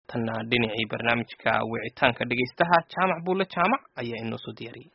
haatanna dhinacii barnaamijka wicitaanka dhegaystaha jaamac buule jaamac ayaa inoo soo diyaariyey.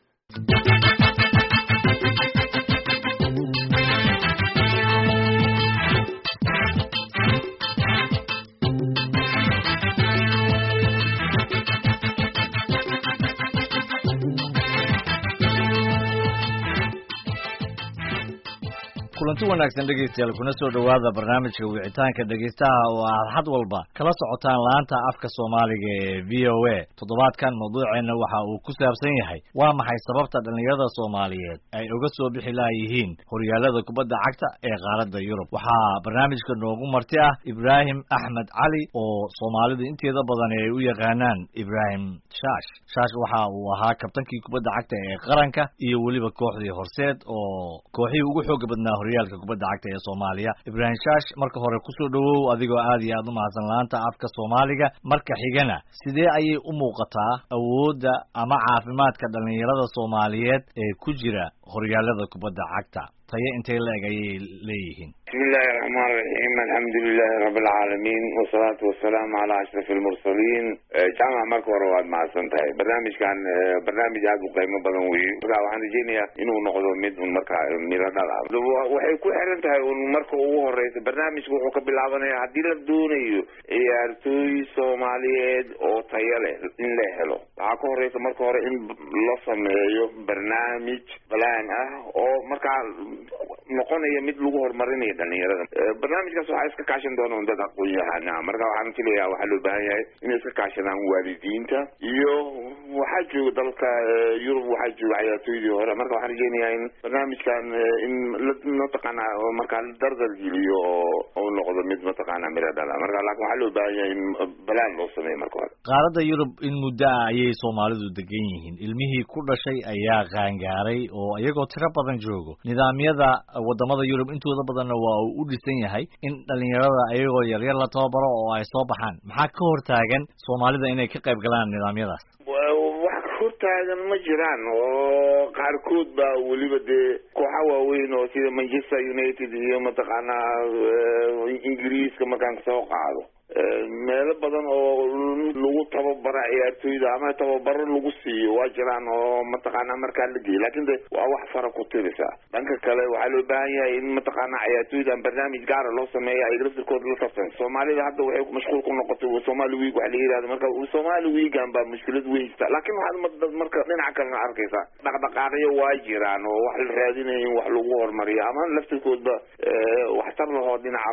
kulanti wanaagsan dhegeystayaal kuna soo dhawaada barnaamijka wicitaanka dhegeystaha oo aad had walba kala socotaan laanta afka Soomaaliga ee VOA. Toddobaadkan mawduuceena waxa uu ku saabsan yahay waa maxay sababta dhalinyarada Soomaaliyeed ay uga soo bixi lahayihiin horyaalada kubadda cagta ee qaaradda Yurub. Waxaa barnaamijka noogu marti ah Ibrahim Axmed Cali oo Soomaalidu inteeda badan ay u yaqaanaan Ibrahim Shaash. Shaash waxa uu ahaa kabtankii kubadda cagta ee qaranka iyo waliba kooxdii Horseed oo kooxii ugu xoog badnaa horyaalka kubadda cagta ee Soomaaliya. Ibrahim Shaash marka hore ku soo dhawow adigoo aad iyo aad u mahadsan laanta afka Soomaaliga. Marka xigana sidee ayay u muuqataa awoodda ama caafimaadka dhalinyarada Soomaaliyeed ee ku jira horyaalada kubadda cagta tayo intee la eg ayay leeyihiin? bismillaahir rahmaanir rahiim, alxamdulilaahi rabbil caalamiin wasalaatu wasalaamu calaa ashrafil mursaliin. jaamac marka hore waad mahadsan tahay. barnaamijkan barnaamij aad u qiimo badan weeye, marka waxaan rajeynayaa inuu noqdo mid markaa miro dhal ah. waxay ku xiran tahay marka ugu horeysa barnaamijku wuxuu ka bilaabanayaa haddii la doonayo ciyaartooy Soomaaliyeed oo tayo leh in la helo, waxaa ka horeysa marka hore in la sameeyo barnaamij balaan ah oo markaa noqonaya mid lagu horumarinayo dhalinyarada. barnaamijkaas waxaa iska kaashan doona dad aqoon-yahana, marka waxaan filayaa waxaa loo baahan yahay inay iska kaashadaan waalidiinta iyo waxaa jooga dalka Yurub, waxaa jooga ciyaartooydii hore. marka waxaan rajeynayaa in barnaamijkan in mataqaanaa markaa la dardar geliyo oo noqdo mid mataqaanaa miro dhala. marka laakiin waxaa loo baahan yahay in balaan loo sameeyo marka hore. qaaradda Yurub in muddo ah ayay Soomaalidu degan yihiin. ilmihii ku dhashay ayaa qaangaaray oo iyagoo tiro badan joogo. nidaamyada wadamada Yurub intooda badanna waa uu u dhisan yahay in dhalinyarada ayagoo yaryar la tababaro oo ay soo baxaan. maxaa ka hortaagan Soomaalida inay ka qayb galaan nidaamyadaas? wax hortaagan ma jiraan, oo qaarkood baa weliba dee kooxa waaweyn oo sida Manchester United iyo mataqaanaa Ingiriiska markaan soo qaado meelo badan oo lagu tababara ciyaartooyda ama tababaro lagu siiyo waa jiraan oo mataqaanaa markaa la geeyo, laakiin de waa wax fara ku tirisa. dhanka kale waxaa loo baahan yahay in mataqaanaa ciyaartooydan barnaamij gaara loo sameeyo ay laftirkooda la tartan. Soomaalida hadda waxay mashquul ku noqotay Somali Week waxa la yiraahdo, marka Somali Weekan baa mushkilad weyn jirta. laakiin waxaad marka dhinaca kalena arkaysaa dhaqdhaqaaqyo waa jiraan oo wax la raadinayo wax lagu horumariyo ama laftirkoodba waxtar lahoo dhinaca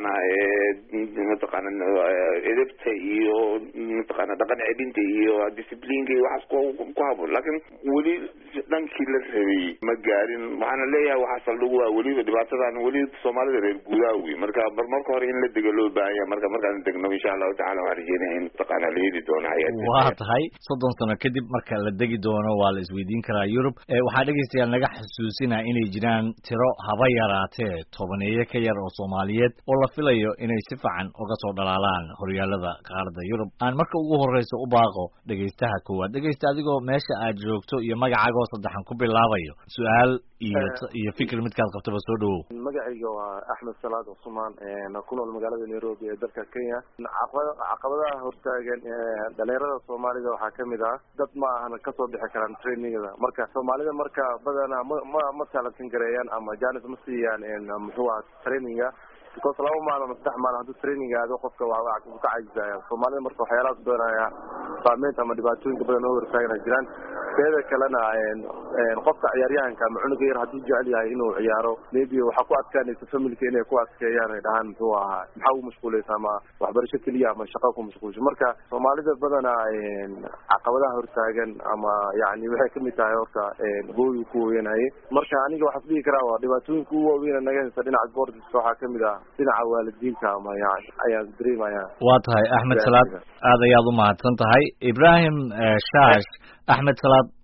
mataqaanaa edebta iyo mataqaanaa dhaqan celinta iyo disciplineka iyo waxaas ku haboon, laakiin weli dhankii la rabay ma gaarin. waxaana leeyahay waxaa saldhig waa weliba dhibaatadan weli Soomaalida reer guudaawi. marka marka hore in la dego loo baahan yahay. markaan degno insha allahu tacaala waxaan rajeynaya in mataqaanaa la heli doono ciyaartooy. waa tahay 30 sano kadib marka la degi doono waa la isweydiin karaa Yurub. waxaa dhegeystayaal naga xasuusinaa inay jiraan tiro haba yaraatee tobaneeyo ka yar oo Soomaaliyeed oo la filayo inay si fiican uga soo dhalaalaan horyaalada qaaradda Yurub. aan marka ugu horeysa u baaqo dhegeystaha koowaad. dhegeysta adigoo meesha aad joogto iyo magacaaga saddexan ku bilaabayo, su'aal iyo fikir midkaad qabtaba soo dhawow. magacayga waa Axmed Salaad Usmaan ku nool magaalada Nairobi ee dalka Kenya. caqabadaha hortaagan dhalinyarada Soomaalida waxaa kamid ah dad ma ahan ka soo bixi karaan trainingada. marka Soomaalida marka badanaa ma talantin gareeyaan ama jaanis ma siiyaan muxuu ahaa traininga, because 2 maalin 3 maalin hadduu training aado qofka waa ka cajisaya. Soomaalida marka waxyaalahaas doonaya saameynta ama dhibaatooyinka badan oo hortaagan jiraan. teeda kalena qofka ciyaaryahanka ama cunuga yar hadduu jecel yahay inuu ciyaaro, maybe waxa ku adkaanaysa familka inay ku adkeeyaan ay dhahaan muxuu ahaa maxaa u mashquulaysa ama waxbarasho keliya ama shaqo ku mashquulsho. marka Soomaalida badana caqabadaha hortaagan ama yani waxay kamid tahay horta hooyo ku weynaaye. marka aniga waxaan dhihi karaa waa dhibaatooyinka ugu waaweyn naga haysta dhinaca sportska waxaa kamid ah dhinaca waalidiinta ama yani ayaan dareemayaa. waa tahay Axmed Salaad, aad ayaad u mahadsan tahay. Ibrahim Shaash, Axmed Salaad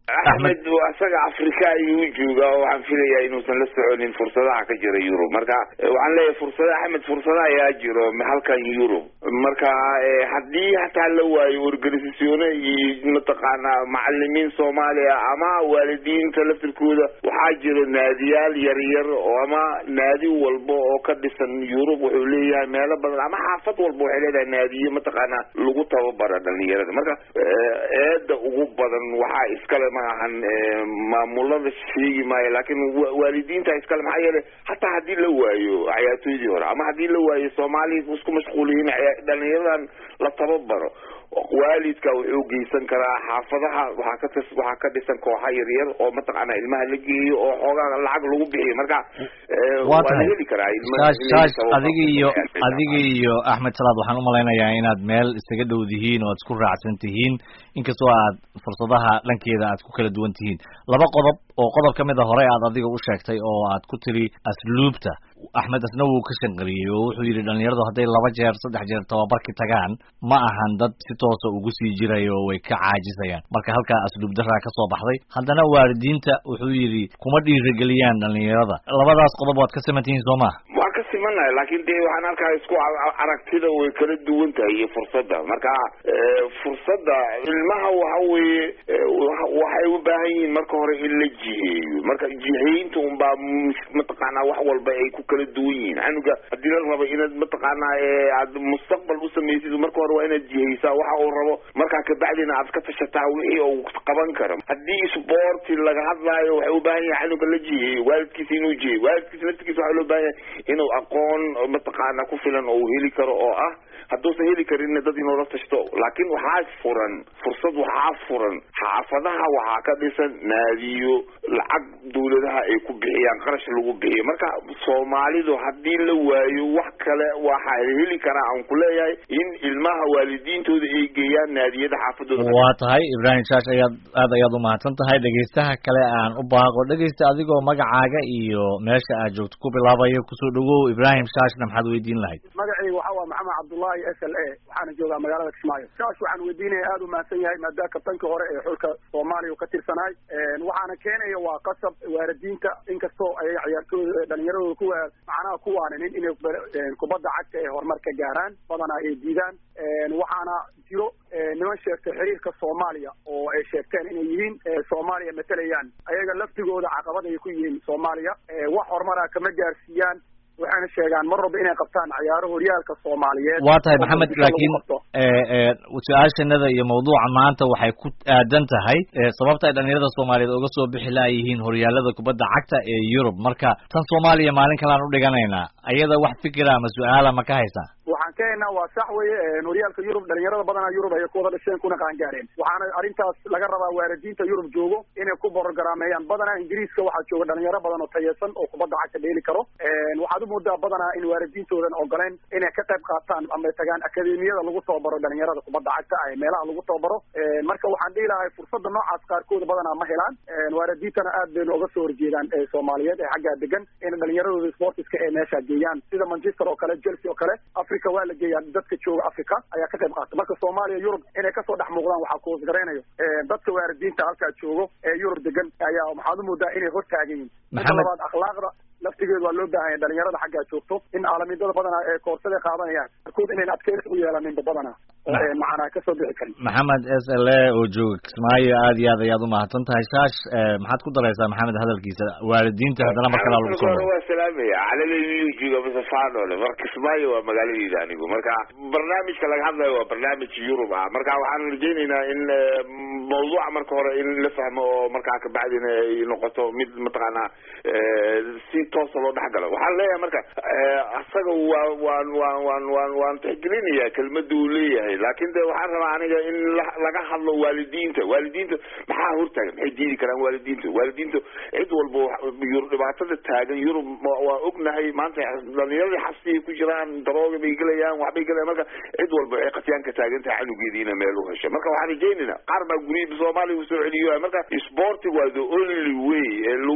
Axmed asaga Afrika ayuu joogaa oo waxaan filayaa inuusan la soconin fursadaha ka jira Yurub marka waxaan leeyahay fursadaha Axmed fursadaha ayaa jiro halkan Yurub marka haddii hataa la waayo organisasyone iyo mataqaana macallimiin Soomaaliya ama waalidiinta laftirkooda waxaa jiro naadiyaal yaryar oo ama naadi walba oo ka dhisan Yurub wuxuu leeyahay meelo badan ama xaafad walba waxay leedahay naadiyo mataqaana lagu tababaro dhalinyarada marka eeda ugu badan waxaa iskale maahan maamulada sheegi maayo laakiin waalidiinta iskale maxaa yeelay hataa haddii la waayo ciyaartoydii hore ama haddii la waayo Soomaaliya isku mashquuliyiin dhalinyaradan la tababaro waalidka wuxuu geysan karaa xaafadaha waxaa ka dhisan kooxo yaryar oo mataqaana ilmaha la geeyo oo xoogaa lacag lagu bixiyo marka waa la heli karaa adiga iyo Axmed Salaad waxaan u malaynayaa inaad meel isaga dhow dihiin oo aad isku raacsan tihiin inkastoo aad fursadaha dhankeeda aad ku kala duwan tihiin laba qodob oo qodob kamid ah hore aad adiga u sheegtay oo aad ku tiri asluubta Axmed asna wuu ka shanqariyay oo wuxuu yiri dhalinyaradu hadday 2 jeer 3 jeer tababarki tagaan ma ahan dad si toos ah ugu sii jirayo way ka caajisayaan marka halka asluub darra ka soo baxday haddana waalidiinta wuxuu yiri kuma dhiirigeliyaan dhalinyarada labadaas qodob waad ka sameeyeen Soomaa waa ka simanahay laakiin dee waxaan arkaa isku aragtida way kala duwan tahay fursadda marka fursadda ilmaha waxa weeye waxay u baahan yihiin marka hore in la jiheeyo marka jiheynta un baa mataqaana wax walba ay ku kala duwan yihiin anuga haddii la rabo inaad mataqaana aad mustaqbal u samaysid marka hore waa inaad jiheysaa waxa uu rabo markaa kabacdina aad ka tashataa wixii uu qaban karo haddii sport laga hadlaayo waxay u baahan yahay anuga la jiheeyo waalidkiisa inuu jiheeyo waalidkiisa laftigiisa waxaa loo baahan yahay inuu aqoon mataqaana ku filan oo heli karo oo ah hadduusan heli karinna dad inuu la tashto laakiin waxaa furan fursad waxaa furan xaafadaha waxaa ka dhisan naadiyo lacag dawladaha ay ku bixiyaan qarash lagu bixiyo marka Soomaalidu haddii la waayo wax kale waxaa heli karaa aan ku leeyahay in ilmaha waalidiintooda ay geeyaan naadiyada xaafadooda waa tahay Ibrahim Shaash ayaad u mahadsan tahay dhageystaha kale aan u baaqo dhageysta adigoo magacaaga iyo meesha aad joogto ku bilaabayo kusoo dhawow Ibrahim Shaashna maxaad weydiin lahayd magacaygu waxa waa Maxamed Cabdullaahi SLA waxaan joogaa magaalada Kismaayo Shaash waxaan weydiinayaa aad u mahadsan yahay maadaama kabtanka hore ee xulka Soomaaliya ka tirsanay waxaana keenaya waa qasab waalidiinta inkastoo ay ciyaartooyda dhalinyarada macnaha ku waaninin inay kubadda cagta ee horumarka gaaraan badanaa ay diidaan waxaana jiro niman sheegtay xiriirka Soomaaliya oo ay sheegteen inay yihiin Soomaaliya matalayaan ayaga laftigooda caqabad ay ku yihiin Soomaaliya wax horumar ah kama gaarsiiyaan waxaana sheegaan mar walba inay qabtaan ciyaaro horyaalka Soomaaliyeed waa tahay Maxamed laakiin su'aashanada iyo mawduuca maanta waxay ku aadan tahay sababta ay dhalinyarada Soomaaliyeed uga soo bixi laayihiin horyaalada kubadda cagta ee Yurub marka tan Soomaaliya maalin kale aan u dhiganaynaa ayada wax fikir ama su'aal ma ka haysaa waxaan keenaa waa sax weeye horyaalka Yurub dhalinyarada badanaa Yurub ay ku wada dhasheen kuna qaan gaareen waxaana arintaas laga rabaa waalidiinta Yurub joogo inay ku borogaraameyaan badanaa Ingiriiska waxaa jooga dhalinyaro badan oo tayeysan oo kubadda cagta dheeli karo waxaad u moodaa badanaa in waalidiintoodan ogoleen inay ka qayb qaataan ama tagaan akademiyada lagu tababaro dhalinyarada kubadda cagta ay meelaha lagu tababaro marka waxaan dhihi lahaa fursadda noocaas qaarkood badanaa ma helaan waalidiintana aad bay uga soo horjeedaan Soomaaliyeed ee xagga degan in dhalinyaradooda sportiska ee meesha geeyaan sida Manchester oo kale Chelsea oo kale Afrika waa la geeyay dadka jooga Afrika ayaa ka qayb qaata marka Soomaaliya Yurub inay ka soo dhex muuqdaan waxa ku gareenayo dadka waalidiinta halka joogo ee Yurub degan ayaa waxaad u moodaa inay hortaagan yihiin maxamed akhlaaqda laftigeedu waa loo baahan yahay dhalinyarada xagga joogto in caalamidada badanaa ee koorsada qaadanayaan kood inay adkaysi u yeelanin badanaa macnaha ka soo bixi karin Maxamed SLA oo jooga Kismaayo aad iyo aad ayaad u mahadsan tahay Shaash maxaad ku daraysaa Maxamed hadalkiisa waalidiinta hadana marka la lagu soo waa salaamaya calaamadiisu jooga masafaano marka Kismaayo waa magaaladiisa anigu marka barnaamijka laga hadlayo waa barnaamij Yurub ah marka waxaan rajaynaynaa in mawduuca marka hore in la fahmo oo marka ka bacdina ay noqoto mid mataqaana si toos loo dhaxgalo waxaan leeyahay marka asaga waan tixgelinayaa kelmadda uu leeyahay laakiin de waxaan rabaa aniga in laga hadlo waalidiinta maxaa hortaagan maxay diidi karaan waalidiinta cid walba dhibaatada taagan Yurub waa ognahay maanta dhalinyarada xabsiga ku jiraan darooga bay gelayaan waxbay gelayaan marka cid walba waxay qatiyaanka taagantahay canugeediina meel u hesho marka waxaan rajaynaynaa qaar baa guriyada Soomaaliya u soo celiyo marka sportiga waa the only way lagu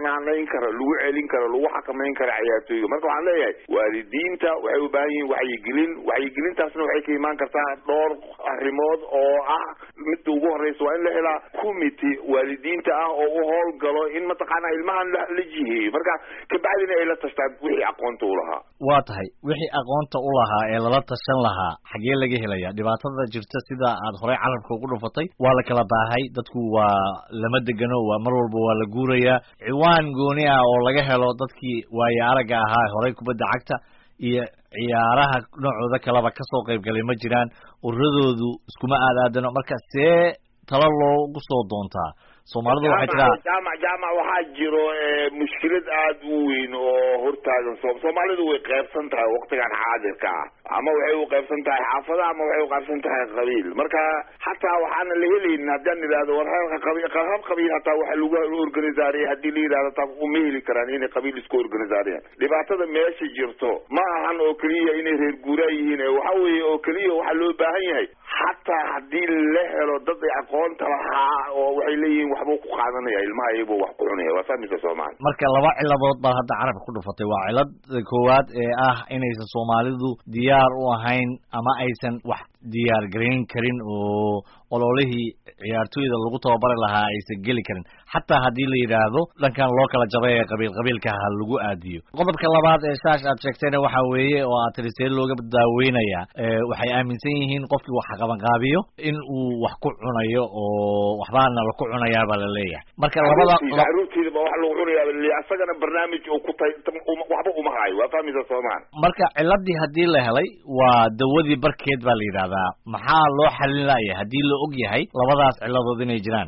xanaanayn karo lagu celin karo lagu xakamayn karo ciyaartooyga marka waxaan leeyahay waalidiinta waxay u baahan yihiin wacyigelintaasna waxay ka imaan kartaa dhowr arrimood oo ah midda ugu horeysa waa in la helaa committee waalidiinta ah oo u howlgalo in mataqaanaa ilmahan la jiheeyo marka kabacdina ay la tashtaan wixii aqoonta u lahaa waa tahay wixii aqoonta u lahaa ee lala tashan lahaa xagee laga helaya dhibaatada jirta sida aad horey carabka ugu dhufatay waa la kala baahay dadku waa lama degano waa mar walba waa la guurayaa ciwaan gooni ah oo laga helo dadkii waayo aragga ahaa horey kubadda cagta iyo ciyaaraha noocooda kaleba kasoo qaybgalay ma jiraan uradoodu iskuma aadaadano marka see talo loogu soo doontaa Soomaalidu waxay tiraa jaamac waxaa jiro mushkilad aad u weyn oo hortaagan Soomaalidu way qaybsan tahay waqtigan xaadirka ah ama waxay u qaybsan tahay xaafadaha ama waxay u qaybsan tahay qabiil marka hataa waxaan la helayn haddaan niraado war qabiil hataa waxa lagu organisaariyay haddii la yiraahdo taa uma heli karaan inay qabiil isku organisaariyaan dhibaatada meesha jirto ma ahan oo kaliya inay reer guuraa yihiin waxa weeye oo kaliya waxa loo baahan yahay hataa haddii la helo dad ay aqoonta lahaa oo waxay leeyihiin waxbuu ku qaadanaya ilmaha iyagoo wax ku cunaya waa fahmisa Soomaali marka laba ciladood baa hadda carabka ku dhufatay waa cilad koowaad ee ah inaysan Soomaalidu diyaar u ahayn ama aysan wax diyaar gareyn karin oo ololihii ciyaartooyda lagu tababari lahaa aysan geli karin xataa haddii la yiraahdo dhankan loo kala jabay ee qabiilka ha lagu aadiyo qodobka labaad ee shaash aad sheegtayna waxa weeye oo aad tirisay looga daaweynaya waxay aaminsan yihiin qofkii wax qabanqaabiyo in uu wax ku cunayo oo waxbaana la ku cunayaa baa la leeyahay marka labada caruurtiida ba wax lagu cunayaa asagana barnaamij uu ku waxba uma hayo waa fahmisa Soomaali marka ciladii haddii la helay waa dawadii barkeed baa la yiraahdaa maxaa loo xalin lahayaa haddii la og yahay labadaas ciladood inay jiraan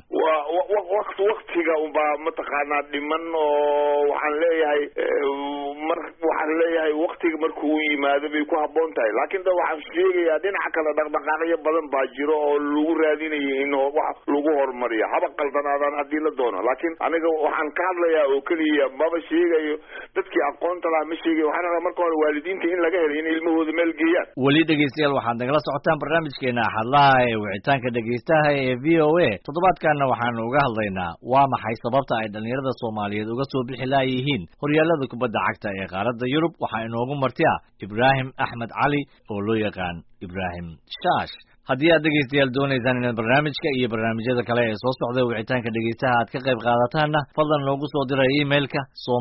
waqtiga unbaa mataqaanaa dhiman oo waxaan leeyahay waqtiga markuu yimaado bay ku habboon tahay laakiin da waxaan sheegayaa dhinaca kale dhaqdhaqaaqyo badan baa jiro oo lagu raadinayo in wax lagu horumariyo haba qaldanaadaan haddii la doono laakiin aniga waxaan ka hadlayaa oo keliya maba sheegayo dadkii aqoonta lahaa ma sheegayo waxaan rabaa marka hore waalidiinta in laga helo in ilmahooda meel geeyaan weli dhegeystayaal waxaad nagala socotaan barnaamijkeena axadlaha ee wicitaanka dhegeystaha ee VOA toddobaadkanna waxaanu uga hadlaynaa waa maxay sababta ay dhalinyarada Soomaaliyeed uga soo bixi laayihiin horyaalada kubadda cagta ee qaaradda Yurub waxaa inoogu martiya Ibrahim Axmed Cali oo loo yaqaan Ibrahim Shaash haddii aad dhegeystayaal doonaysaan inaad barnaamijka iyo barnaamijyada kale ee soo socda wicitaanka dhegeystaha aad ka qayb qaadataanna fadlan noogu soo dira emailka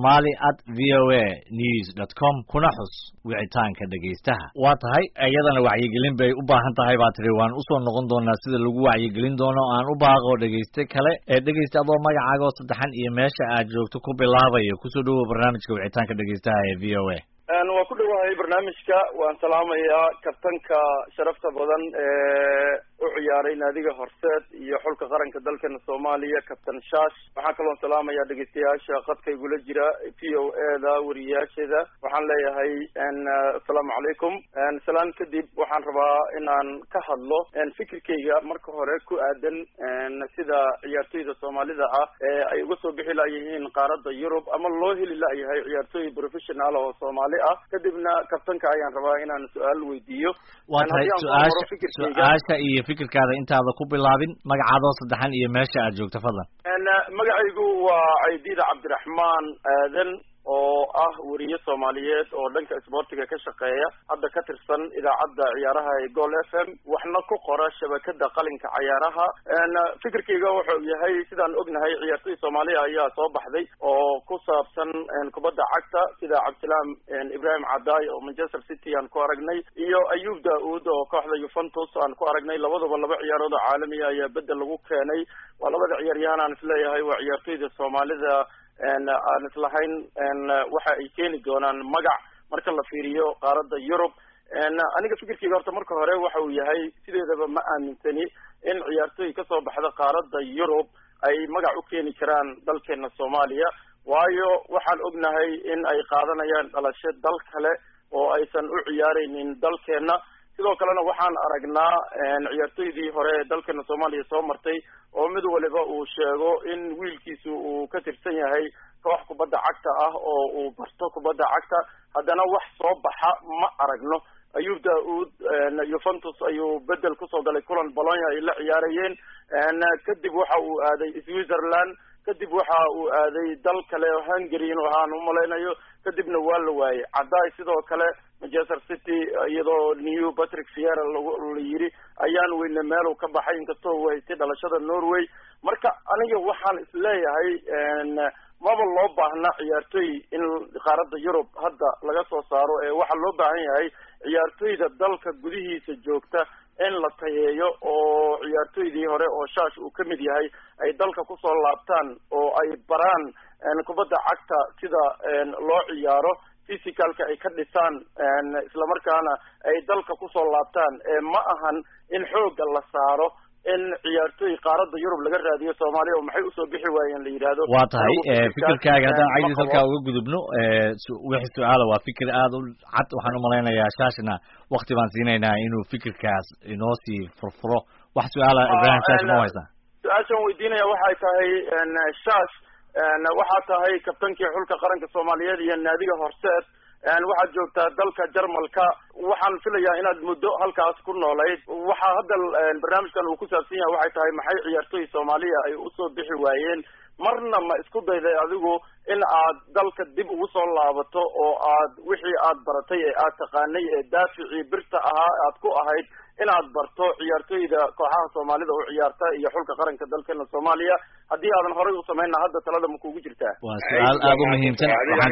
somali@voanews.com kuna xus wicitaanka dhegeystaha waa tahay iyadana wacyigelin bay u baahan tahay baa tiri waan usoo noqon doonaa sida lagu wacyigelin doono aan u baaqo dhegeyste kale ee dhegeysta adoo magacaaga oo saddexan iyo meesha aad joogto ku bilaabayo kusoo dhawow barnaamijka wicitaanka dhegeystaha ee VOA waan ku dhawahay barnaamijka waan salaamayaa kabtanka sharafta badan ee u ciyaaray naadiga Horseed iyo xulka qaranka dalkeena Soomaaliya kabtan Shaash waxaan kaloo salaamayaa dhageystayaasha qadka igula jira VOA-da wariyaasheeda waxaan leeyahay assalaamu calaykum salaan kadib waxaan rabaa inaan ka hadlo fikirkayga marka hore ku aadan sida ciyaartooyda Soomaalida ah ee ay uga soo bixi lahaayeen qaaradda Yurub ama loo heli lahayahay ciyaartooy professional oo Soomaali kadibna kabtanka ayaan rabaa inaan su'aal weydiiyo waa tahay su'aasha iyo fikirkaada intaada ku bilaabin magacaada saddexan iyo meesha aad joogto fadlan magacaygu waa Caydiid Cabdiraxmaan Aadan oo ah wariye Soomaaliyeed oo dhanka isboortiga ka shaqeeya hadda ka tirsan idaacadda ciyaaraha ee Goal FM waxna ku qora shabakada qalinka ciyaaraha fikirkayga wuxuu yahay sidaan ognahay ciyaartoy Soomaaliya ayaa soo baxday oo ku saabsan kubadda cagta sida Cabdisalaam Ibrahim Cadaay oo Manchester City aan ku aragnay iyo Ayub Daoud oo kooxda Juventus aan ku aragnay labadaba laba ciyaarood oo caalami ah ayaa bedel lagu keenay waa labada ciyaaryahan aan isleeyahay waa ciyaartoyda Soomaalida aan islahayn waxa ay keeni doonaan magac marka la fiiriyo qaaradda Yurub aniga fikirkayga horta marka hore waxa uu yahay sideedaba ma aaminsani in ciyaartooy ka soo baxda qaaradda Yurub ay magac u keeni karaan dalkeena Soomaaliya waayo waxaan ognahay in ay qaadanayaan dhalasho dal kale oo aysan u ciyaaraynin dalkeena sidoo kalena waxaan aragnaa ciyaartoydii hore ee dalkeena Soomaaliya soo martay oo mid waliba uu sheego in wiilkiisu uu ka tirsan yahay koox kubadda cagta ah oo uu barto kubadda cagta haddana wax soo baxa ma aragno Ayub Daoud Juventus ayuu bedel kusoo galay kulan Bologna ay la ciyaarayeen kadib waxa uu aaday Switzerland kadib waxa uu aaday dal kale oo Hungary inuu ahaan u malaynayo kadibna waa la waayay. Cadday sidoo kale Manchester City iyadoo New Patrick Vieira la yiri ayaan weyne meel uu ka baxay inkastoo way ti dhalashada Norway. Marka aniga waxaan isleeyahay maba loo baahna ciyaartoy in qaaradda Yurub hadda laga soo saaro waxa loo baahan yahay ciyaartoyda dalka gudihiisa joogta in la tayeeyo oo ciyaartoydii hore oo Shaash uu kamid yahay ay dalka ku soo laabtaan oo ay baraan kubadda cagta sida loo ciyaaro physicalka ay ka dhisaan isla markaana ay dalka ku soo laabtaan ma ahan in xooga la saaro in ciyaartoy qaaradda Yurub laga raadiyo Soomaaliya oo maxay u soo bixi waayeen la yiraahdo. waa tahay fikirkaaga haddaan caydiis halkaa uga gudubno wixii su'aala waa fikir aad u cad. waxaan u malaynayaa Shaashna waqti baan siinaynaa inuu fikirkaas inoo sii furfuro. wax su'aala Ibrahim Shaash ma haysaa? su-aashan weydiinaya waxay tahay Shaash waxaa tahay kabtankii xulka qaranka Soomaaliyeed iyo naadiga Horseed waxaad joogtaa dalka Jarmalka. waxaan filayaa inaad muddo halkaas ku noolayd. waxaa hadda barnaamijkan uu ku saabsan yahay waxay tahay maxay ciyaartoy Soomaaliya ay u soo bixi waayeen. marna ma isku dayday adigu in aad dalka dib ugu soo laabato oo aad wixii aad baratay ee aad taqaanay ee daaficii birta ahaa aad ku ahayd inaad barto ciyaartoyda kooxaha Soomaalida oo ciyaarta iyo xulka qaranka dalkeena Soomaaliya haddii aadan horay u sameeyna hadda talada ma kugu jirtaa? waa su'aal aad u muhiimsan.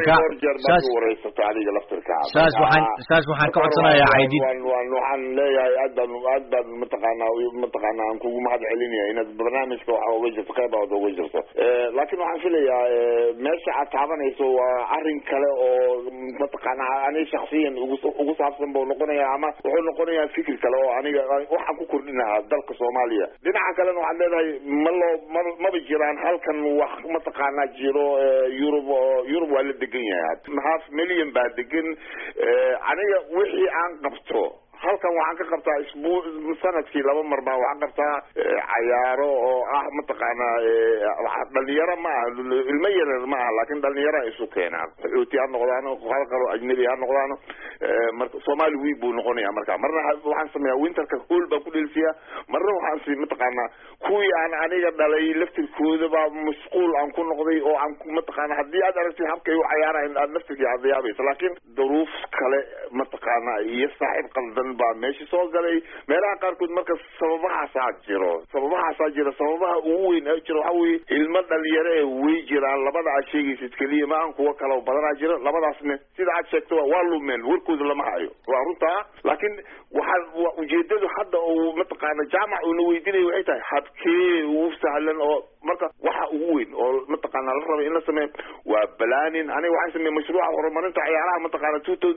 Shaash waxaan ka codsanayaa Caydiid waxaan leeyahay aad baan mataqaanaa aan kugu mahad celinaya inaad barnaamijka waxa uga jirto qayb aad uga jirto. laakiin waxaan filayaa meesha aad taabanayso waa arrin kale oo mataqaanaa ani shakhsiyan ugu saabsan buu noqonayaa ama wuxuu noqonayaa fikir kale oo aniga waxaan ku kordhinahaa dalka Soomaaliya. dhinaca kalena waxaan leedahay maba jiraan halkan wax mataqaanaa jiro Yurub waa la degan yahay 5 milyan baa degan. aniga wixii aan qabto halkan waxaan ka qabtaa sanadkii 2 mar baan waxaan qabtaa cayaaro oo mataqaanaa dhalinyaro ma aha ilmo yaryar ma aha laakiin dhalinyaro isu keenaan xuuti ha noqdaan qalqalo ajnabi ha noqdaan marka Soomaali wiib buu noqonayaa. marka marna waxaan sameeyaa winterka hool baan ku dheelsiyaa marna waxaan si mataqaanaa kuwii aan aniga dhalay laftirkooda baa mashquul aan ku noqday oo aan mataqaanaa haddii aad aragtid habkay u cayaaraan aad naftirkii aad yaabaysa laakiin duruuf kale mataqaanaa iyo saaxiib qaldan baa meesha soo galay meelaha qaarkood. marka sababahaasaa jiro sababaha ugu weyn ay jiro waxa weeye ilmo dhalinyaro ee way jiraan labada aad sheegaysid keliya ma aan kuwa kale badanaa jiro. labadaasna sida aad sheegto waa lumeen warkooda lama hayo waa runtaa. laakiin waxaa ujeedadu hadda uu mataqaana jaamac uuna weydiinaya waxay tahay habkee ugu sahlan oo marka waxa ugu weyn oo mataqaana la raba in la sameeyo waa planning. aniga waxaan sameeyay mashruuca horumarinta ciyaaraha mataqaana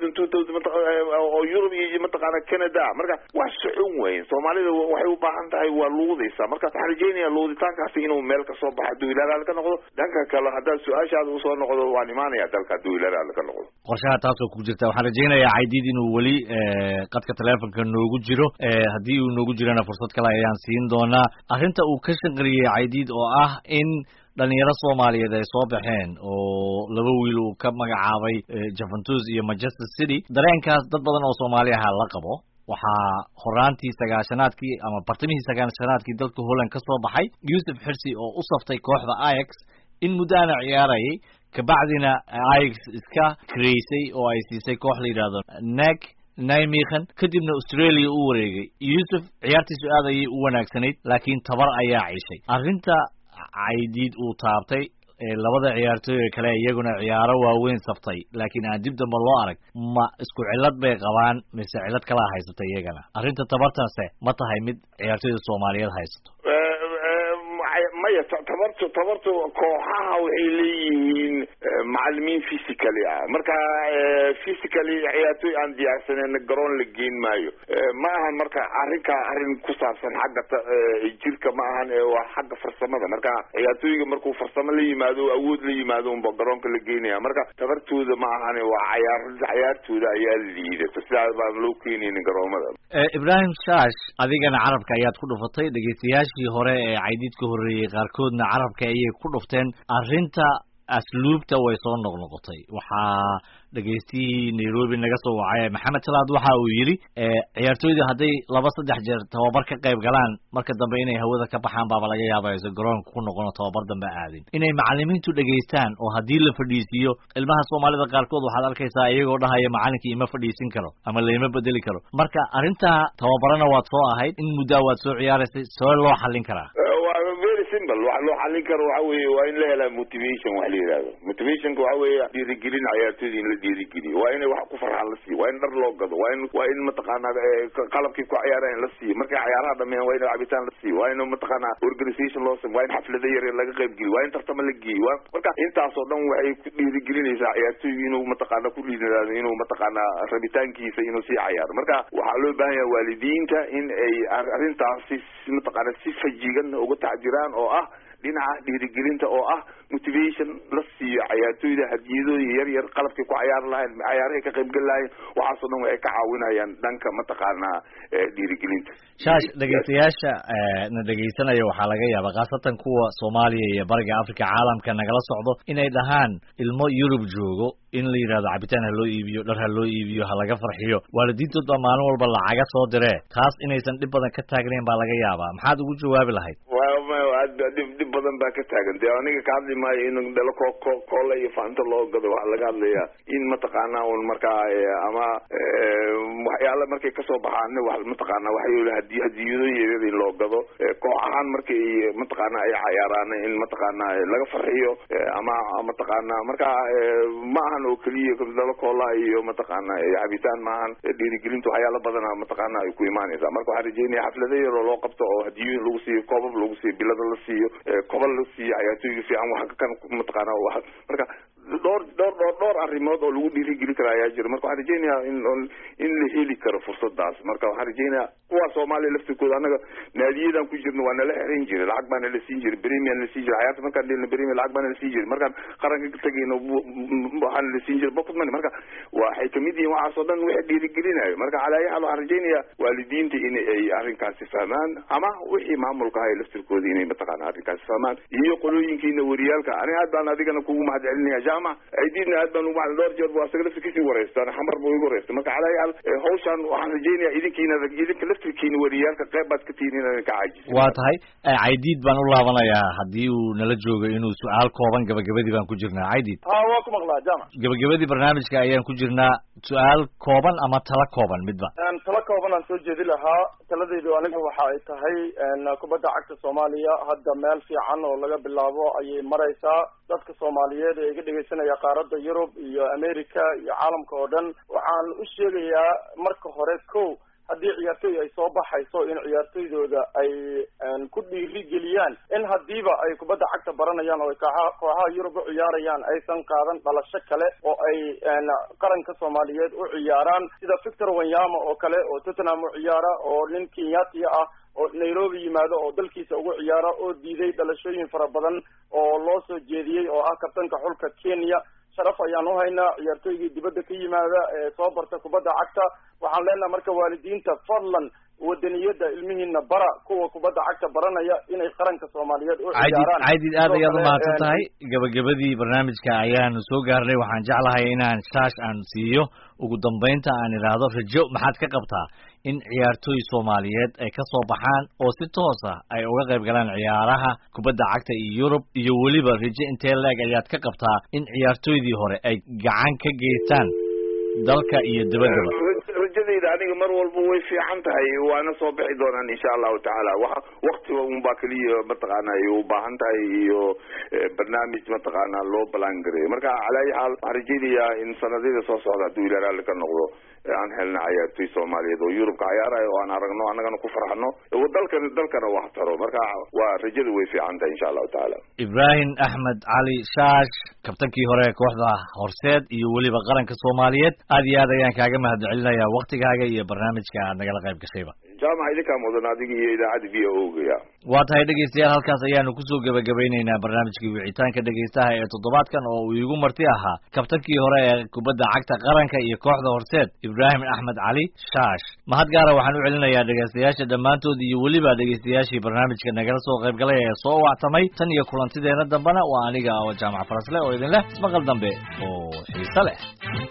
2000 oo Yurub iyo mataqaana Canada. marka waa socon weyn Soomaalida waxay u baahan tahay waa luudaysa. marka waxaan rajeynayaa luuditaankaasi inuu meel ka soo baxo duulada ka noqdo. dhanka kale haddii su'aashaada uu soo noqdo waan imaanayaa dalka duulada ka noqdo. qorshaha taas oo ku jirta waxaan rajeynayaa Caydiid inuu wali qadka telefoonka noogu jiro. haddii uu noogu jirana fursad kale ayaan siin doonaa. arrinta uu ka shaqeeyay Caydiid oo ah in dhalinyaro Soomaaliyeed ay soo baxeen oo 2 wiil uu ka magacaabay Juventus iyo Manchester City. dareenkaas dad badan oo Soomaali ah la qabo. waxaa horaantii 9-aadkii ama bartamihii 9-aadkii dalka Holland ka soo baxay Yusuf Xirsi oo u saftay kooxda Ajax in muddaana ciyaarayay kabacdina Ajax iska kreysay oo ay siisay koox la yiraahdo NEC Nijmegen kadibna Australia u wareegay. Yusuf ciyaartiisu aad ayay u wanaagsanayd laakiin tabar ayaa cishay. arrinta Caydiid uu taabtay labada ciyaartooy kale iyaguna ciyaaro waaweyn saftay laakiin aan dib dambe loo arag ma isku cilad bay qabaan mise cilad kala haysatay iyagana. arrinta tabartaase ma tahay mid ciyaartooyda Soomaaliyeed haysato? maya tabartu kooxaha waxay leeyihiin macallimiin physically marka physically ciyaartooy aan diyaarsaneyn garoon la geyn maayo. ma ahan marka arrin ku saabsan xagga jirka ma ahan waa xagga farsamada. marka ciyaartooyga markuu farsamo la yimaado awood la yimaado unba garoonka la geynaya. marka tabartooda ma ahan waa ciyaartooda ayaa liidata sidaas baan loo keenaynin garoomada. Ibrahim Shaash adigana carabka ayaad ku dhufatay dhageystayaashii hore ee Caydiid ka horeeyay qaarkoodna carabka ayay ku dhufteen arrinta asluubta way soo noqnoqotay waxaa dhagaystihii Nairobi naga soo wacay Maxamed Salaad waxa uu yiri ciyaartooyda hadday 2-3 jeer tababar ka qayb galaan marka dambe inay hawada ka baxaan baa laga yaabaa in garoonka ku noqono tababar dambe aadin inay macallimiintu dhageystaan oo hadii la fadhiisiyo ilmaha Soomaalida qaarkood waxaad arkaysaa iyagoo dhahaya macallinkii ima fadhiisin karo ama leema bedeli karo marka arinta tababarana waad soo ahayd in muddo waad soo ciyaaraysay soo loo xallin karaa very simple waxa loo xallin karo waxa weeye waa in la helo motivation wax la yiraahdo motivationka waxa weeye dhiirigelin ciyaartooyda in la dhiirigeliyo waa in wax ku farxaan la siiyo waa in dhar loo gado waa in mataqaanaa qalabkii ku ciyaaraan la siiyo markay ciyaaraha dhameeyaan waa in cabitaan la siiyo waa in mataqaanaa organization loo sameeyo waa in xaflado yar laga qayb geliyo waa in tartamo la geeyo marka intaas oo dhan waxay ku dhiirigelinaysaa ciyaartooyda inuu mataqaanaa ku dhiiranaado inuu mataqaanaa rabitaankiisa inuu sii ciyaaro marka waxaa loo baahan yahay waalidiinta in ay arrintaasi mataqaanaa si fajigan uga tacdiraan oo ah dhinaca dhiirigelinta oo ah motivation la siiyo ciyaartooyda hadiyadooda yar yar qalabkay ku ciyaar lahayn ciyaaraha ka qayb gal lahayn waxaasoo dhan waxay ka caawinayaan dhanka mataqaanaa dhiirigelinta shaash dhageystayaasha na dhageysanaya waxaa laga yaabaa khaasatan kuwa Soomaaliya iyo bariga Afrika caalamka nagala socdo inay dhahaan ilmo Yurub joogo in la yiraahdo cabitaan ha loo iibiyo dhar ha loo iibiyo ha laga farxiyo waalidiintooda maalin walba lacaga soo diree taas inaysan dhib badan ka taagnayn baa laga yaabaa maxaad ugu jawaabi lahayd dib badan baa ka taagan dee aniga ka hadli maayo in dhalo koole iyo faanta loo gado waxaa laga hadlayaa in mataqaanaa un markaa ama waxyaala markay kasoo baxaan wax mataqaanaa waxay hadiyadooyin in loo gado koox ahaan markay mataqaanaa ay cayaaraan in mataqaanaa laga farxiyo ama mataqaanaa markaa ma ahan oo keliya dhalo koola iyo mataqaanaa cabitaan ma ahan dhiirigelinta waxyaala badana mataqaanaa ay ku imaanaysaa marka waxaan rajeynaya xaflado yar oo loo qabto oo hadiyooyin lagu siiyo koobab lagu siiyo bilada la siiyo kobol la siiyo ciyaartooyga fiican wax kan mataqaanaa wax marka dhowr arrimood oo lagu dhiirigeli kara ayaa jira marka waxaan rajeynayaa in la heli karo fursadaas marka waxaan rajeynayaa kuwa Soomaaliya laftirkooda anaga naadiyadan ku jirno waa nala xirin jiray lacag baa nala siin jiray premier la siin jiray ciyaarta markaan dheelno premier lacag baa nala siin jiray markaan qaranka ka tagayno waxaan la siin jiray pocket money marka waxay kamid yihiin waxaas oo dhan wixii dhiirigelinayo marka calaayaha waxaan rajeynayaa waalidiinta in ay arrinkaasi fahmaan ama wixii maamulka ahay laftirkooda inay mataqaanaa arrinkaasi fahmaan iyo qolooyinkiina wariyaalka aniga aad baan adigana kugu mahadcelinaya jaamac aydina aad baan ugu mahad dhowr jeer waa isaga laftirkiisii wareystaan xamar buu igu wareystay marka calaayaha hawshan waxaan rajeynayaa idinka laftirkiina wariyaalka qayb baad ka tihiin inaan ka caajis waa tahay caydiid baan u laabanayaa haddii uu nala joogo inuu su'aal kooban gabagabadii baan ku jirnaa caydiid waa ku maqlaa jaamac gabagabadii barnaamijka ayaan ku jirnaa su'aal kooban ama tala kooban midba tala kooban aan soo jeedi lahaa taladaydu aniga waxa ay tahay kubadda cagta Soomaaliya hadda meel fiican oo laga bilaabo ayay maraysaa dadka Soomaaliyeed ee iga dhageysanaya qaaradda Yurub iyo America iyo caalamka oo dhan waxaan u sheegayaa marka hore haddii ciyaartooy ay soo baxayso in ciyaartooydooda ay ku dhiirigeliyaan in hadiiba ay kubadda cagta baranayaan oo kooxaha Yurub u ciyaarayaan aysan qaadan dhalasho kale oo ay qaranka Soomaaliyeed u ciyaaraan sida Victor Wanyama oo kale oo Tottenham u ciyaara oo nin Kenyaati ah oo Nairobi yimaado oo dalkiisa ugu ciyaara oo diiday dhalashooyin fara badan oo loo soo jeediyay oo ah kabtanka xulka Kenya sharaf ayaan u haynaa ciyaartooygii dibadda ka yimaada ee soo barta kubadda cagta waxaan leenahay marka waalidiinta fadlan wadaniyada ilmihiina bara kuwa kubadda cagta baranaya inay qaranka Soomaaliyeed u ciyaaraan caydiid aad ayaad u mahadsan tahay gabagabadii barnaamijka ayaanu soo gaarnay waxaan jeclahay inaan shaash aan siiyo ugu dambeynta aan iraahdo rajo maxaad ka qabtaa in ciyaartooy Soomaaliyeed ay ka soo baxaan oo si toos ah ay uga qayb galaan ciyaaraha kubadda cagta ee Yurub iyo waliba rajo intee leeg ayaad ka qabtaa in ciyaartooydii hore ay gacan ka geystaan dalka iyo dibadda rajadayda aniga mar walba way fiican tahay waana soo bixi doonaan insha Allahu taala waqtiga baa kaliya mataqaanaa ay u baahan tahay iyo barnaamij mataqaanaa loo balan gareeyo marka calaayaha waxaan rajaynayaa in sanadada soo socda hadduu ilaahay ka noqdo aan helna ciyaartooy Soomaaliyeed oo Yurub ka ciyaarayo oo aan aragno annagana ku farxano dalkana wax taro marka waa rajadu way fiican tahay insha Allahu taala Ibrahim Ahmed Ali Shaash kabtankii hore kooxda Horseed iyo waliba qaranka Soomaaliyeed aad iyo aad ayaan kaaga mahadcelinayaa waqtigaaga iyo barnaamijka aad nagala qayb gashayba jaamac idinkaa mudan adiga iyo idaacadda v o ga. waa tahay dhegeystayaal, halkaas ayaanu kusoo gebagabeyneynaa barnaamijkii wicitaanka dhegeystaha ee toddobaadkan oo uu iigu marti ahaa kabtankii hore ee kubadda cagta qaranka iyo kooxda horseed Ibraahim Axmed Cali Shaash. mahad gaara waxaan u celinayaa dhegeystayaasha dhammaantood iyo weliba dhegeystayaashii barnaamijka nagala soo qayb galay ee soo wactamay. tan iyo kulantideena dambana waa aniga oo Jaamac Farasle oo idin leh ismaqal dambe oo xiiso leh.